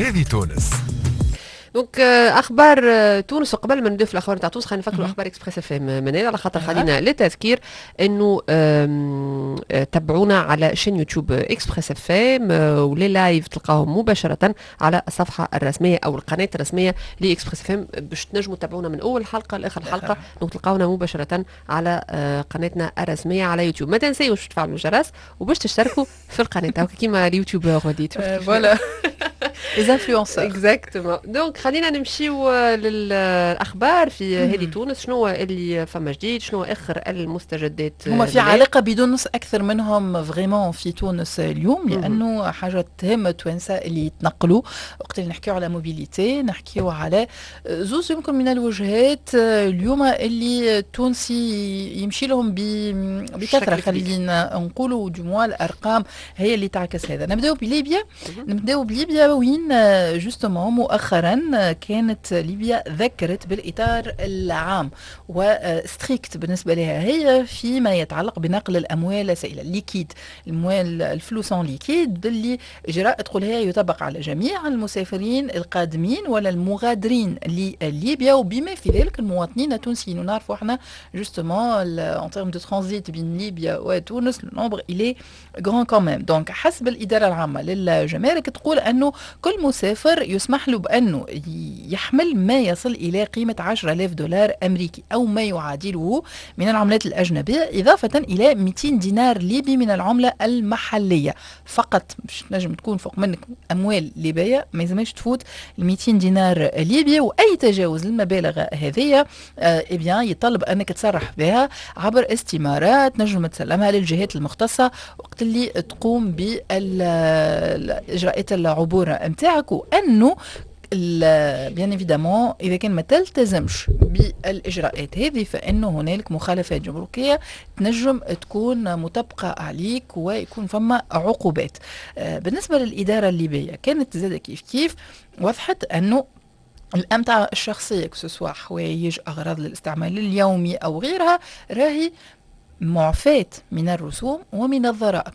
هذه تونس. دونك اخبار تونس. وقبل ما ندوف الاخبار تاع تونس خلينا نفكروا اخبار اكسبريس اف ام من هنا على خاطر خلينا للتذكير انه تابعونا على شين يوتيوب اكسبريس اف ام ولي لايف تلقاهم مباشره على الصفحه الرسميه او القناه الرسميه لاكسبريس اف ام باش تنجموا تتابعونا من اول حلقه لاخر حلقه. دونك تلقاونا مباشره على قناتنا الرسميه على يوتيوب. ما تنسيوش تفعلوا الجرس وباش تشتركوا في القناه هكا كيما اليوتيوبر وديت فوالا les influenceurs. اكزاكتومون. دونك خلينا نمشيو للاخبار في هذه تونس. شنو اللي فما جديد؟ شنو اخر المستجدات؟ هما في علاقه بدونس اكثر منهم فريمون في تونس اليوم لانه حاجه تهم التوانسه اللي يتنقلوا. وقت اللي نحكيو على موبيليتي نحكيو على زوز يمكن من الوجهات اليوم اللي التونسي يمشي لهم بكثره. خلينا نقولوا دو الارقام هي اللي تعكس هذا. نبداو بليبيا وين جوستومون مؤخرا كانت ليبيا ذكرت بالاطار العام وستريكت بالنسبه لها هي فيما يتعلق بنقل الاموال السائله الليكيد، الاموال الفلوس ليكيد اللي اجراء ادخلها يطبق على جميع المسافرين القادمين ولا المغادرين لليبيا وبما في ذلك المواطنين التونسيين. ونعرفوا احنا جوستومون ان تيرم دو ترانزيت بين ليبيا وتونس النومبر الي غران كوميم. دونك حسب الاداره العامه للجمارك تقول انه كل مسافر يسمح له بأنه يحمل ما يصل إلى قيمة 10,000 دولار أمريكي أو ما يعادله من العملات الأجنبية إضافة إلى 200 دينار ليبي من العملة المحلية فقط. مش نجم تكون فوق منك أموال ليبية ما يلزمش تفوت 200 دينار ليبي. وأي تجاوز للمبالغ هذه يطلب أنك تصرح بها عبر استمارات نجم تسلمها للجهات المختصة وقت اللي تقوم بالإجراءات العبور نتاعك. وانه بيان ايفيدامون اذا كان ما تلتزمش بالاجراءات هذه فانه هنالك مخالفات جمركيه تنجم تكون مطبقه عليك ويكون فما عقوبات. بالنسبه للاداره الليبيه كانت زاده كيف وضحت انه الامتعه الشخصيه كسوسوا حوايج اغراض للاستعمال اليومي او غيرها راهي معفاة من الرسوم ومن الضرائب.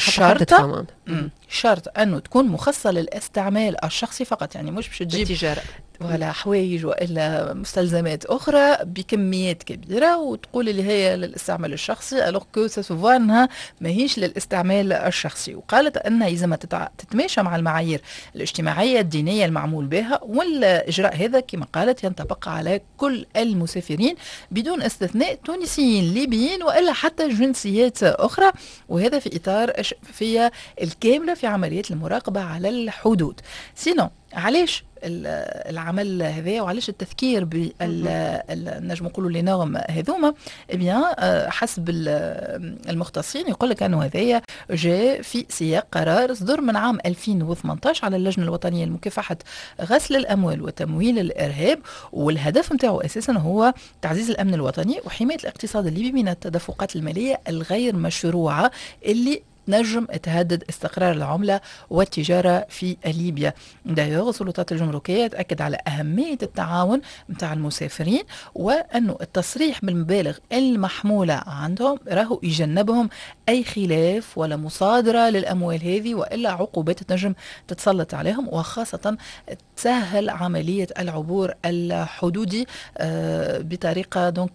شرط أنه تكون مخصصة للاستعمال الشخصي فقط، يعني مش باش تجيب التجارة ولا حوايج وإلا مستلزمات أخرى بكميات كبيرة وتقول اللي هي للاستعمال الشخصي ألوغ كو سوفوا أنها ماهيش للاستعمال الشخصي. وقالت أنها إذا تتماشى مع المعايير الاجتماعية الدينية المعمول بها والإجراء هذا كما قالت ينطبق على كل المسافرين بدون استثناء تونسيين ليبيين وإلا حتى جنسيات أخرى. وهذا في إطار الشفافية الكاملة في عمليات المراقبة على الحدود. سينو علاش العمل هذا وعلاش التذكير نجم نقولوا لي نغم هذوما؟ حسب المختصين يقول لك انه هذايا جاء في سياق قرار صدر من عام 2018 على اللجنه الوطنيه لمكافحه غسل الاموال وتمويل الارهاب. والهدف نتاعو اساسا هو تعزيز الامن الوطني وحمايه الاقتصاد الليبي من التدفقات الماليه الغير مشروعه اللي نجم تهدد استقرار العملة والتجارة في ليبيا. دايوغ السلطات الجمركية تأكد على أهمية التعاون متاع المسافرين وأنه التصريح بالمبالغ المحمولة عندهم راهو يجنبهم أي خلاف ولا مصادرة للأموال هذه وإلا عقوبات تنجم تتسلط عليهم وخاصة تسهل عملية العبور الحدودي بطريقة دونك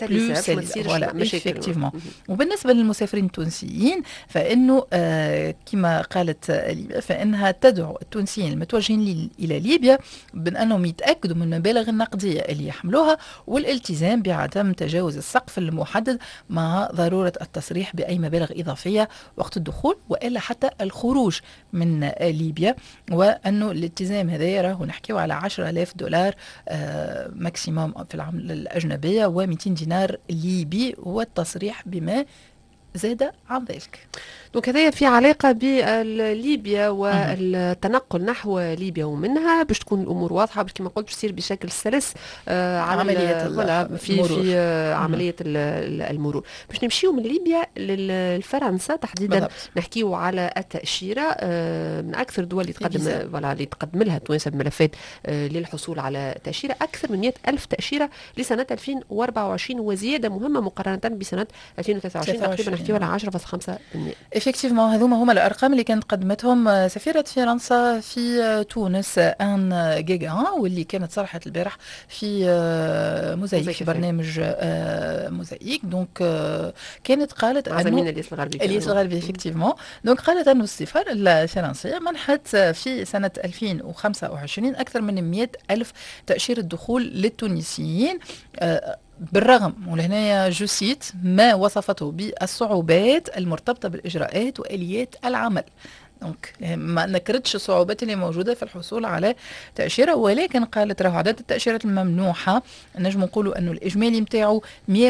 سلسة. وبالنسبة للمسافرين التونسيين فإنه كما قالت فإنها تدعو التونسيين المتوجهين إلى ليبيا بأنهم يتأكدوا من المبالغ النقدية اللي يحملوها والالتزام بعدم تجاوز السقف المحدد مع ضرورة التصريح بأي مبالغ إضافية وقت الدخول وإلا حتى الخروج من ليبيا. وأنه الالتزام هذا راه نحكيو على 10,000 دولار ماكسيموم في العملة الأجنبية و200 دينار ليبي والتصريح بما زاد عن ذلك. دونك هذايا في علاقة بليبيا والتنقل نحو ليبيا ومنها باش تكون الأمور واضحة باش كما قلت تصير بشكل سلس على في عملية المرور. باش نمشيو من ليبيا لفرنسا تحديدا بالضبط. نحكيو على التأشيرة من أكثر الدول اللي تقدم لها التوانسة بملفات للحصول على تأشيرة أكثر من 100,000 تأشيرة لسنة 2024 وزيادة مهمة مقارنة بسنة 2023 تقريبا نحكيو على 10.5%. افكتيفمون هذوما هما الارقام اللي كانت قدمتهم سفيره فرنسا في تونس ان جيجا، واللي كانت صرحت البارح في موزايك في برنامج موزايك. دونك كانت قالت انه الياس الغربي افكتيفمون، دونك قالت انه السفاره الفرنسيه منحت في سنه 2025 اكثر من 100,000 تاشيره دخول للتونسيين، بالرغم ولهنا جوسيت ما وصفته بالصعوبات المرتبطة بالإجراءات وآليات العمل. دونك ما نكرتش الصعوبات اللي موجودة في الحصول على تأشيرة، ولكن قالت راه عدد التأشيرات الممنوحة نجم نقولوا أنه الإجمالي متاعو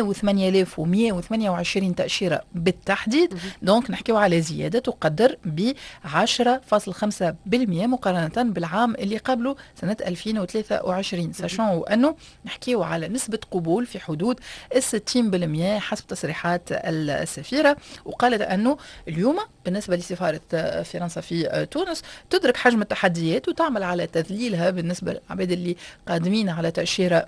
108,128 تأشيرة بالتحديد. دونك نحكيو على زيادة تقدر ب 10.5% مقارنة بالعام اللي قبله سنة 2023، ساشون أنه نحكيو على نسبة قبول في حدود 60% حسب تصريحات السفيرة. وقالت أنه اليوم بالنسبة لسفارة فرنسا في تونس تدرك حجم التحديات وتعمل على تذليلها بالنسبة للعباد اللي قادمين على تأشيرة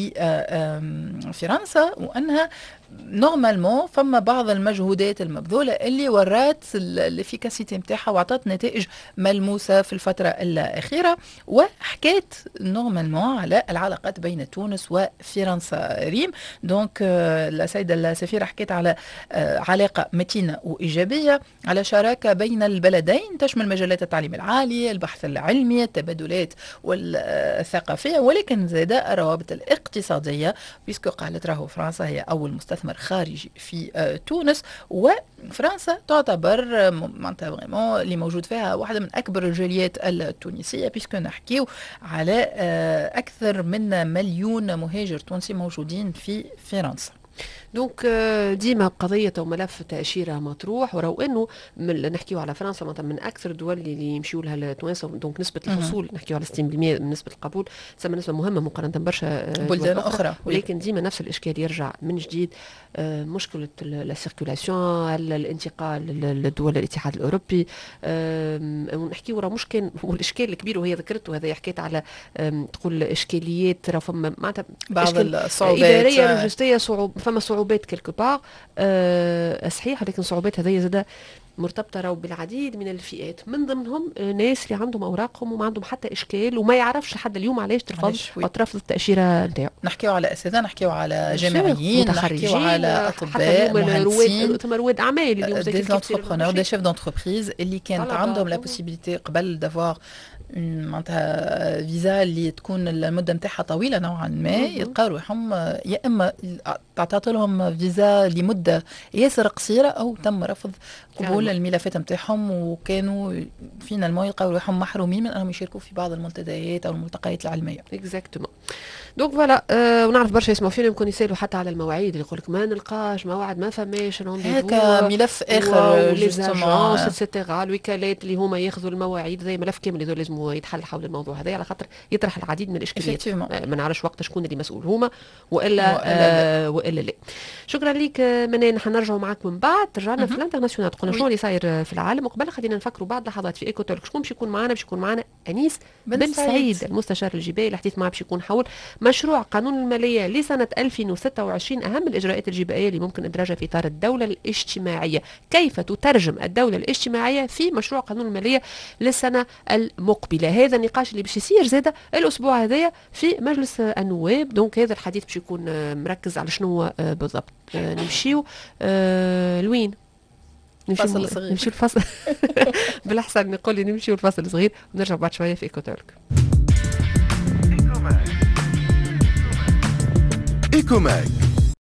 لفرنسا، وأنها نورمالمون فما بعض المجهودات المبذولة اللي ورات الافيكاسيتي نتاعها وعطت نتائج ملموسة في الفترة الأخيرة. وحكيت نورمالمون على العلاقات بين تونس وفرنسا ريم. دونك السيدة السفيرة حكيت على علاقة متينة وإيجابية، على شراكة بين البلدين تشمل مجالات التعليم العالي، البحث العلمي، التبادلات والثقافية، ولكن زاد الروابط الاقتصادية، بيسكو قالت راهو فرنسا هي أول مستثمر خارجي في تونس، وفرنسا تعتبر معناتها فريمون اللي موجود فيها واحدة من أكبر الجاليات التونسية، بيسكو نحكيو على أكثر من 1,000,000 مهاجر تونسي موجودين في فرنسا. دونك ديما قضية وملف تأشيرة مطروح، ورغم انه نحكيو على فرنسا مثلا من اكثر الدول اللي يمشيو لها لتونس، دونك نسبة الحصول نحكيو على 60% من نسبة القبول، تسمى نسبة مهمة مقارنة برشا بلدان اخرى، ولكن ديما نفس الاشكال يرجع من جديد، مشكلة السيركولاسيون، الانتقال لدول الاتحاد الاوروبي، ونحكيو راه مشكل والاشكال الكبير، وهي ذكرته هذا حكيت على تقول اشكاليات، راه فما معناتها بعض الصعوبات ادارية لوجستية، فما صعوبات كلكو بار صحيح، لكن صعوبات هذه زاد مرتبطه راهو بالعديد من الفئات، من ضمنهم ناس اللي عندهم اوراقهم وما عندهم حتى اشكال وما يعرفش لحد اليوم علاش ترفض التاشيره نتاعو. نحكيو على اساتذه، نحكيو على جامعيين، نحكيو على اطباء، مهندسين، رواد اعمال اليوم دي زونتربرونور، دي شيف دونتربريز اللي كانت عندهم لا بوسيبيليتي قبل دافوار معناتها فيزا اللي تكون المده نتاعها طويله نوعا ما، يلقاو روحهم يا اما تعطات لهم فيزا لمده ياسر قصيره او تم رفض قبول الملفات نتاعهم، وكانوا فينا الماء يلقاو روحهم محرومين من انهم يشاركوا في بعض المنتديات او الملتقيات العلميه. اكزاكتومون. دونك فوالا ونعرف برشا يسمعوا فينا يمكن يسالوا حتى على المواعيد، اللي يقول لك ما نلقاش موعد، ما فماش رونديفو، هكا ملف اخر جوستومون سيتيرا، الوكالات اللي هما ياخذوا المواعيد، زي ملف كامل هذول لازم يتحل حول الموضوع هذا، على خاطر يطرح العديد من الاشكاليات، ما نعرفش وقت شكون اللي مسؤول، هما والا لا. شكرا لك منان، حنرجعوا معك من بعد. رجعنا في الانترناسيونال، قلنا شنو اللي صاير في العالم، وقبل خلينا نفكروا بعض لحظات في ايكو تولك. شكون باش يكون معنا؟ باش يكون معنا انيس بن سعيد المستشار الجبائي. الحديث معه باش يكون حول مشروع قانون الماليه لسنه 2026، اهم الاجراءات الجبائيه اللي ممكن ادراجها في اطار الدوله الاجتماعيه، كيف تترجم الدوله الاجتماعيه في مشروع قانون الماليه للسنه المقبله. هذا النقاش اللي باش يصير زاده الاسبوع هذايا في مجلس النواب. دونك هذا الحديث باش يكون مركز على شنو بالضبط. نمشيو لوين؟ فصل صغير. نمشيو الفصل بالاحسن نقول لي نمشيو الفصل صغير ونرجع بعد شويه في ايكوتولك. ايكوماك